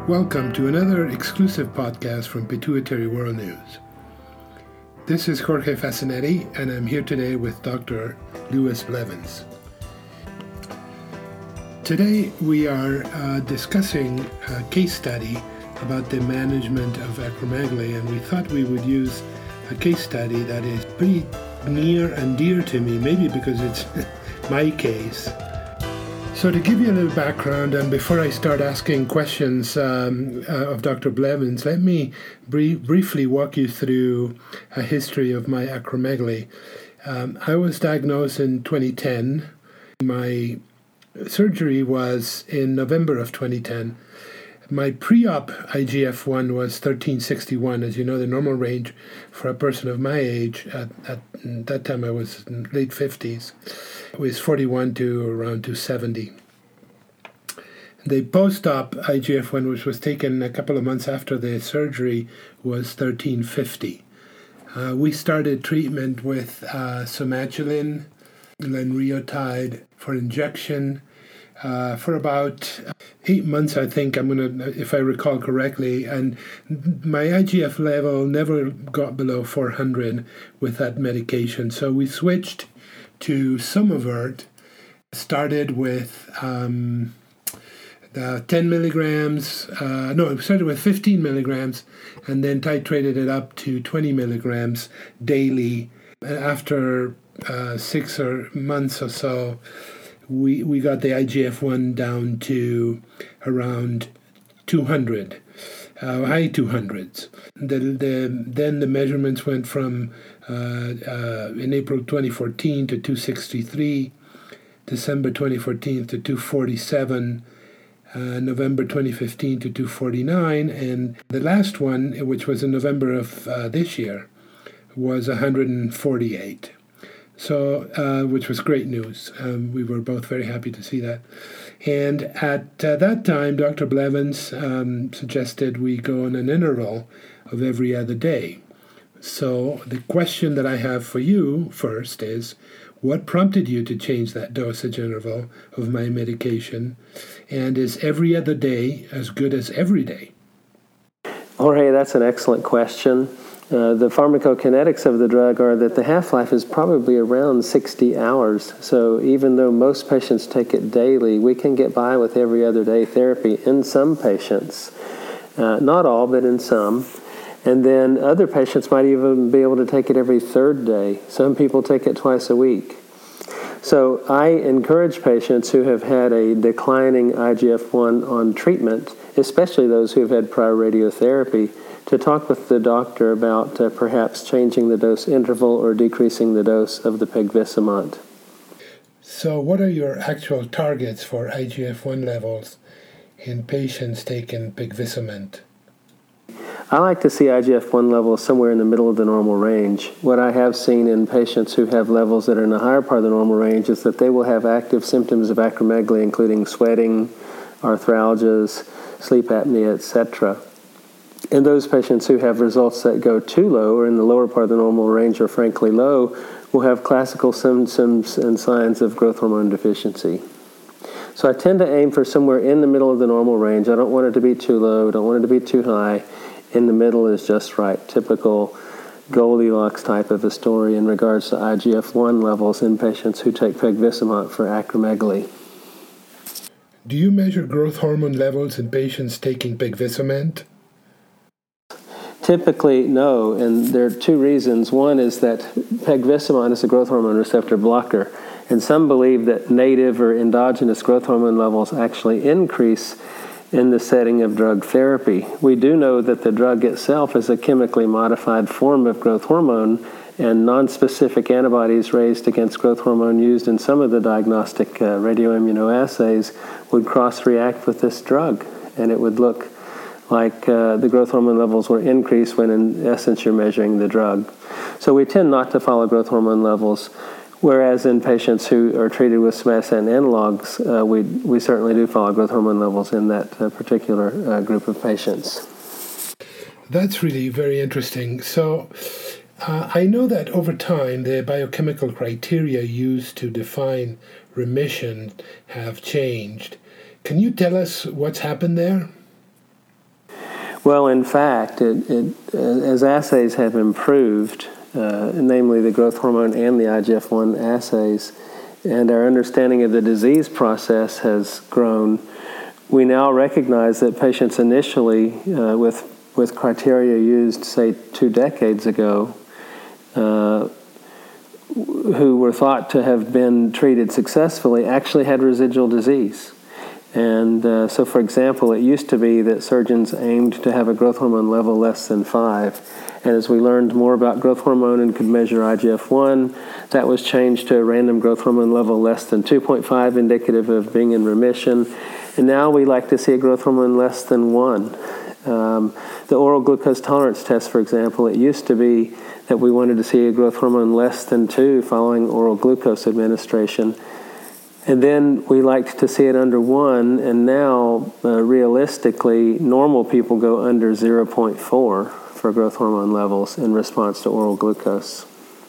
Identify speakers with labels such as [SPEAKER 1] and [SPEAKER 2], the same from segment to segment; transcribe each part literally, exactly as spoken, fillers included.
[SPEAKER 1] Welcome to another exclusive podcast from Pituitary World News. This is Jorge Fascinetti, and I'm here today with Doctor Lewis Blevins. Today we are uh, discussing a case study about the management of acromegaly, and we thought we would use a case study that is pretty near and dear to me, maybe because it's my case. So to give you a little background, and before I start asking questions um, uh, of Doctor Blevins, let me br- briefly walk you through a history of my acromegaly. Um, I was diagnosed in twenty ten. My surgery was in November of twenty ten. My pre-op I G F one was thirteen sixty-one. As you know, the normal range for a person of my age, at, at that time I was in late fifties, was forty-one to around two seventy. The post-op I G F one, which was taken a couple of months after the surgery, was thirteen fifty. Uh, we started treatment with uh, Somatuline, Lenriotide for injection, Uh, for about eight months, I think, I'm gonna, if I recall correctly, and my I G F level never got below four hundred with that medication. So we switched to Somavert, started with um, the ten milligrams, uh, no, we started with fifteen milligrams, and then titrated it up to twenty milligrams daily. After uh, six or months or so, we we got the I G F one down to around two hundred, uh, high two hundreds. The, the, then the measurements went from, uh, uh, in April twenty fourteen to two sixty-three, December twenty fourteen to two forty-seven, uh, November twenty fifteen to two forty-nine, and the last one, which was in November of uh, this year, was one hundred forty-eight. So, uh, which was great news. Um, we were both very happy to see that. And at uh, that time, Doctor Blevins um, suggested we go on an interval of every other day. So the question that I have for you first is, what prompted you to change that dosage interval of my medication? And is every other day as good as every day?
[SPEAKER 2] Jorge, that's an excellent question. Uh, the pharmacokinetics of the drug are that the half-life is probably around sixty hours. So even though most patients take it daily, we can get by with every other day therapy in some patients. Uh, not all, but in some. And then other patients might even be able to take it every third day. Some people take it twice a week. So I encourage patients who have had a declining I G F one on treatment, especially those who have had prior radiotherapy, to talk with the doctor about uh, perhaps changing the dose interval or decreasing the dose of the pegvisomant.
[SPEAKER 1] So what are your actual targets for I G F one levels in patients taking pegvisomant?
[SPEAKER 2] I like to see I G F one levels somewhere in the middle of the normal range. What I have seen in patients who have levels that are in the higher part of the normal range is that they will have active symptoms of acromegaly, including sweating, arthralgias, sleep apnea, et cetera. And those patients who have results that go too low or in the lower part of the normal range or frankly low will have classical symptoms and signs of growth hormone deficiency. So I tend to aim for somewhere in the middle of the normal range. I don't want it to be too low, don't want it to be too high. In the middle is just right, typical Goldilocks type of a story in regards to I G F one levels in patients who take pegvisomant for acromegaly.
[SPEAKER 1] Do you measure growth hormone levels in patients taking pegvisomant?
[SPEAKER 2] Typically, no, and there are two reasons. One is that pegvisomant is a growth hormone receptor blocker, and some believe that native or endogenous growth hormone levels actually increase in the setting of drug therapy. We do know that the drug itself is a chemically modified form of growth hormone, and nonspecific antibodies raised against growth hormone used in some of the diagnostic uh, radioimmunoassays would cross-react with this drug, and it would look like uh, the growth hormone levels were increased when in essence you're measuring the drug. So we tend not to follow growth hormone levels, whereas in patients who are treated with somatostatin analogs, uh, we, we certainly do follow growth hormone levels in that uh, particular uh, group of patients.
[SPEAKER 1] That's really very interesting. So uh, I know that over time the biochemical criteria used to define remission have changed. Can you tell us what's happened there?
[SPEAKER 2] Well, in fact, it, it, as assays have improved, uh, namely the growth hormone and the I G F one assays, and our understanding of the disease process has grown, we now recognize that patients initially uh, with, with criteria used, say, two decades ago, uh, who were thought to have been treated successfully actually had residual disease. And uh, so, for example, it used to be that surgeons aimed to have a growth hormone level less than five. And as we learned more about growth hormone and could measure I G F one, that was changed to a random growth hormone level less than two point five, indicative of being in remission. And now we like to see a growth hormone less than one. Um, the oral glucose tolerance test, for example, it used to be that we wanted to see a growth hormone less than two following oral glucose administration. And then we liked to see it under one, and now, uh, realistically, normal people go under zero point four for growth hormone levels in response to oral glucose.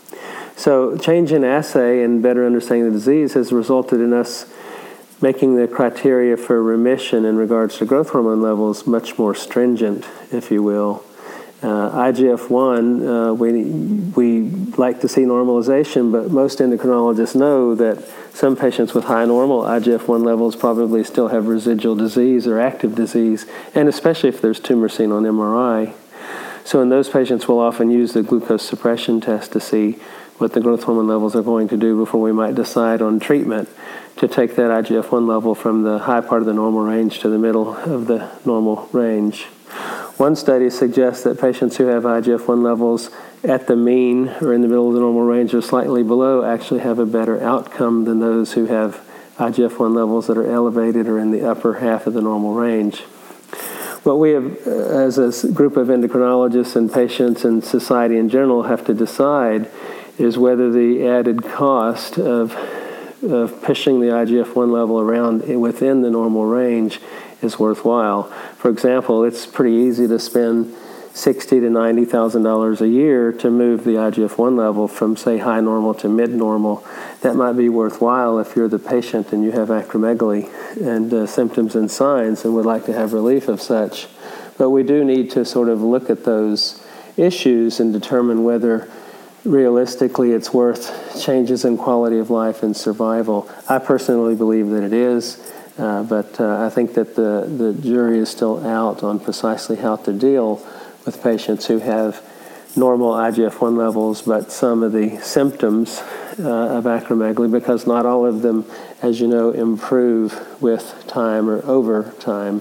[SPEAKER 2] So change in assay and better understanding the disease has resulted in us making the criteria for remission in regards to growth hormone levels much more stringent, if you will. Uh, I G F one, uh, we, we like to see normalization, but most endocrinologists know that some patients with high normal I G F one levels probably still have residual disease or active disease, and especially if there's tumor seen on M R I. So in those patients, we'll often use the glucose suppression test to see what the growth hormone levels are going to do before we might decide on treatment to take that I G F one level from the high part of the normal range to the middle of the normal range. One study suggests that patients who have I G F one levels at the mean or in the middle of the normal range or slightly below actually have a better outcome than those who have I G F one levels that are elevated or in the upper half of the normal range. What we have, as a group of endocrinologists and patients and society in general, have to decide is whether the added cost of, of pushing the I G F one level around within the normal range is worthwhile. For example, it's pretty easy to spend sixty thousand to ninety thousand dollars a year to move the I G F one level from, say, high normal to mid normal. That might be worthwhile if you're the patient and you have acromegaly and uh, symptoms and signs and would like to have relief of such. But we do need to sort of look at those issues and determine whether realistically it's worth changes in quality of life and survival. I personally believe that it is. Uh, but uh, I think that the, the jury is still out on precisely how to deal with patients who have normal I G F one levels, but some of the symptoms uh, of acromegaly, because not all of them, as you know, improve with time or over time.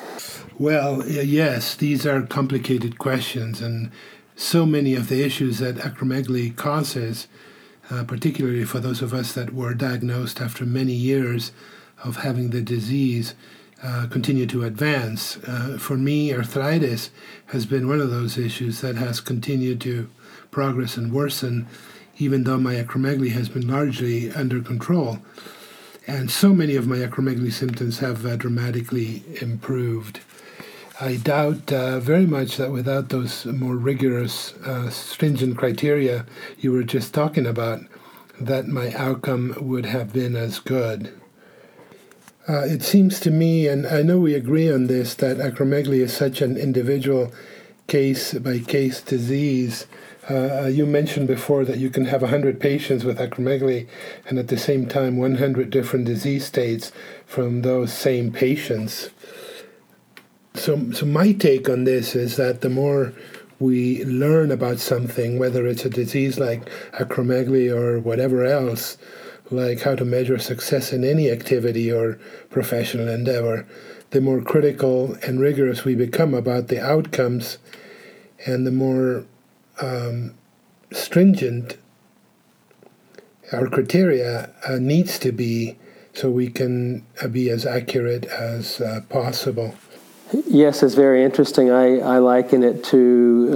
[SPEAKER 1] Well, yes, these are complicated questions, and so many of the issues that acromegaly causes, uh, particularly for those of us that were diagnosed after many years of having the disease, uh, continue to advance. Uh, for me, arthritis has been one of those issues that has continued to progress and worsen, even though my acromegaly has been largely under control. And so many of my acromegaly symptoms have uh, dramatically improved. I doubt uh, very much that without those more rigorous, uh, stringent criteria you were just talking about, that my outcome would have been as good. Uh, it seems to me, and I know we agree on this, that acromegaly is such an individual case-by-case disease. Uh, you mentioned before that you can have one hundred patients with acromegaly and at the same time one hundred different disease states from those same patients. So, so my take on this is that the more we learn about something, whether it's a disease like acromegaly or whatever else, like how to measure success in any activity or professional endeavor, the more critical and rigorous we become about the outcomes, and the more um, stringent our criteria uh, needs to be, so we can uh, be as accurate as uh, possible.
[SPEAKER 2] Yes, it's very interesting. I, I liken it to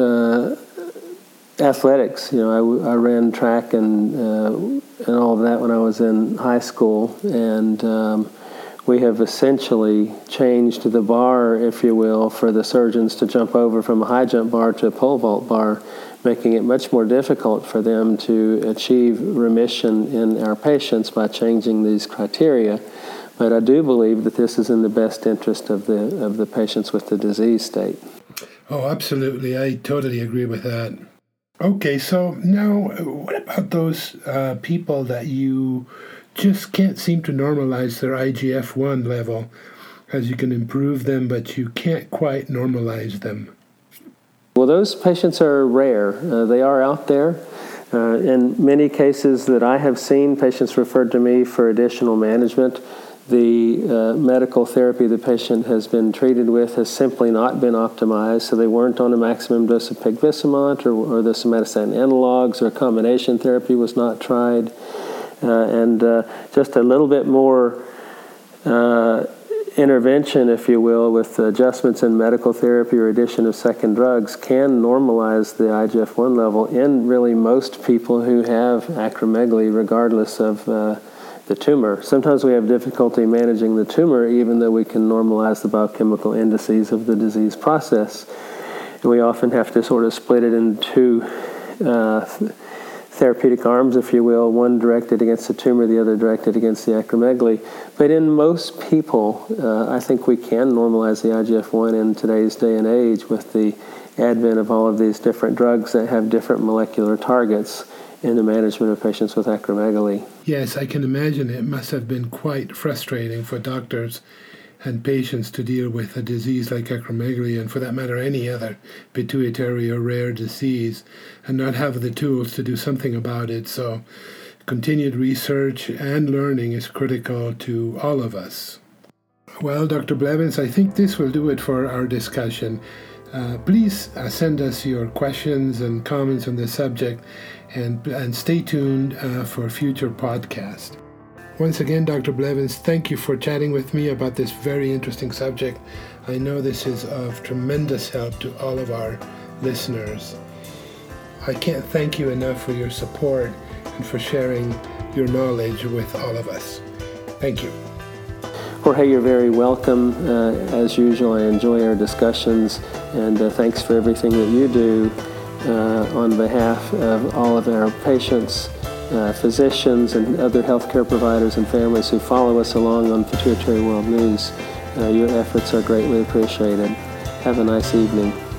[SPEAKER 2] uh, athletics. You know, I, I ran track and uh, and all of that when I was in high school, and um, we have essentially changed the bar, if you will, for the surgeons to jump over from a high jump bar to a pole vault bar, making it much more difficult for them to achieve remission in our patients by changing these criteria. But I do believe that this is in the best interest of the of the patients with the disease state.
[SPEAKER 1] Oh, absolutely. I totally agree with that. Okay, so now what about those uh, people that you just can't seem to normalize their I G F one level, as you can improve them, but you can't quite normalize them?
[SPEAKER 2] Well, those patients are rare. Uh, they are out there. Uh, in many cases that I have seen, patients referred to me for additional management. The uh, medical therapy the patient has been treated with has simply not been optimized, so they weren't on a maximum dose of pegvisomant or, or the somatostatin analogs, or a combination therapy was not tried. Uh, and uh, just a little bit more uh, intervention, if you will, with adjustments in medical therapy or addition of second drugs can normalize the I G F one level in really most people who have acromegaly, regardless of uh, the tumor. Sometimes we have difficulty managing the tumor, even though we can normalize the biochemical indices of the disease process. And we often have to sort of split it into uh, therapeutic arms, if you will, one directed against the tumor, the other directed against the acromegaly. But in most people, uh, I think we can normalize the I G F one in today's day and age with the advent of all of these different drugs that have different molecular targets in the management of patients with acromegaly.
[SPEAKER 1] Yes, I can imagine it must have been quite frustrating for doctors and patients to deal with a disease like acromegaly, and for that matter any other pituitary or rare disease, and not have the tools to do something about it. So continued research and learning is critical to all of us. Well, Doctor Blevins, I think this will do it for our discussion. Uh, please uh, send us your questions and comments on this subject, and, and stay tuned uh, for future podcasts. Once again, Doctor Blevins, thank you for chatting with me about this very interesting subject. I know this is of tremendous help to all of our listeners. I can't thank you enough for your support and for sharing your knowledge with all of us. Thank you.
[SPEAKER 2] Jorge, you're very welcome. Uh, as usual, I enjoy our discussions, and uh, thanks for everything that you do uh, on behalf of all of our patients, uh, physicians, and other healthcare providers and families who follow us along on Pituitary World News. Uh, your efforts are greatly appreciated. Have a nice evening.